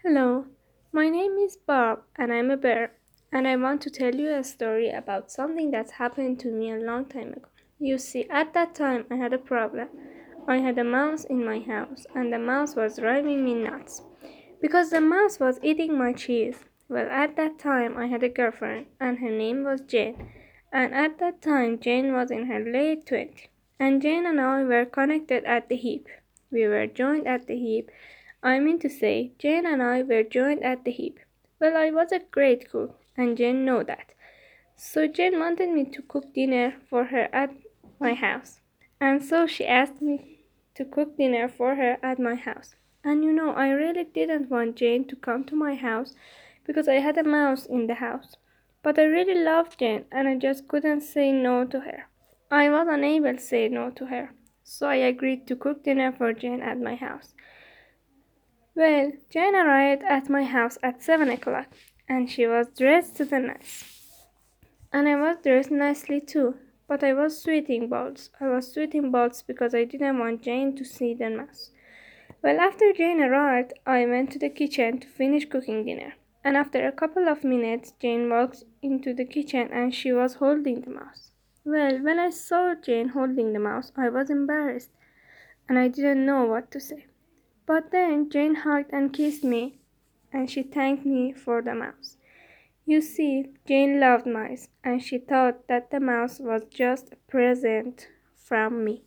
Hello, my name is Bob and I'm a bear, and I want to tell you a story about something that happened to me a long time ago. You see, at that time I had a problem. I had a mouse in my house, and the mouse was driving me nuts because the mouse was eating my cheese. Well, at that time I had a girlfriend, and her name was Jane, and at that time Jane was in her late 20s, and Jane and I were connected at the hip. We were joined at the hip. I mean to say, Jane and I were joined at the hip. Well, I was a great cook, and Jane knew that. So Jane wanted me to cook dinner for her at my house. And so she asked me to cook dinner for her at my house. And I really didn't want Jane to come to my house because I had a mouse in the house. But I really loved Jane and I just couldn't say no to her. I was unable to say no to her. So I agreed to cook dinner for Jane at my house. Well, Jane arrived at my house at 7 o'clock, and she was dressed to the nines. And I was dressed nicely too, but I was sweating balls. I was sweating balls because I didn't want Jane to see the mess. Well, after Jane arrived, I went to the kitchen to finish cooking dinner. And after a couple of minutes, Jane walked into the kitchen and she was holding the mouse. Well, when I saw Jane holding the mouse, I was embarrassed and I didn't know what to say. But then Jane hugged and kissed me, and she thanked me for the mouse. You see, Jane loved mice, and she thought that the mouse was just a present from me.